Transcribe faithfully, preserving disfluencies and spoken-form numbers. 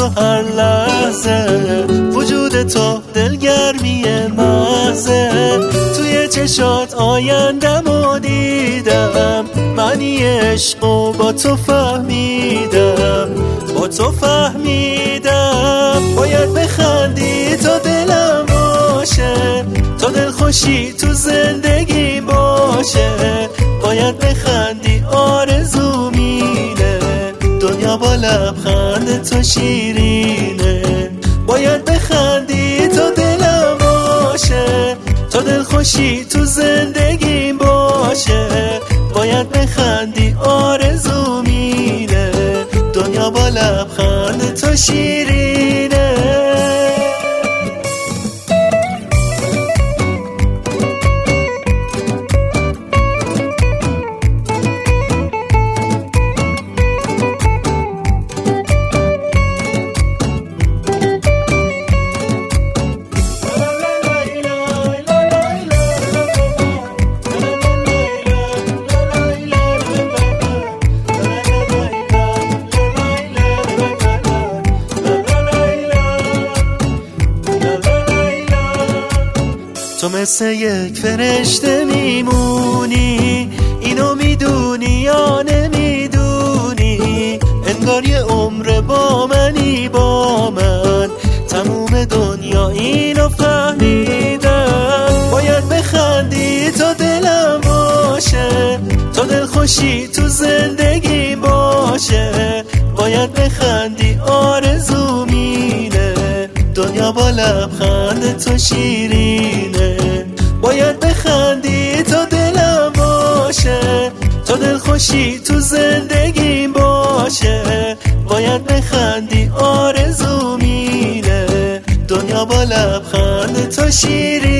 تو هر لحظه، وجود تو دلگرمی محضه. توی چشات آیندمو دیدم، معنی عشقو با تو فهمیدم، با تو فهمیدم. باید بخندی تا دلم باشه، تا دلخوشی تو زندگی باشه. باید بخندی آرزومینه، دنیا با لبخند تو شیرینه. باید بخندی تا دلم باشه، تا دلخوشی تو زندگی باشه. باید بخندی آرزومینه، دنیا با لبخند تو شیرینه. تو مثل یک فرشته میمونی، اینو میدونی یا نمیدونی؟ انگار یه عمر با منی، با من تموم دنیا اینو فهمیدم. باید بخندی تا دلم باشه، تا دلخوشی تو زندگی باشه. باید بخندی آرزومینه، دنیا با لبخند تو شیرینه. باید بخندی تا دلم باشه، تا دلخوشی تو زندگی باشه. باید بخندی آرزومینه، دنیا با لبخند تو شیرینه.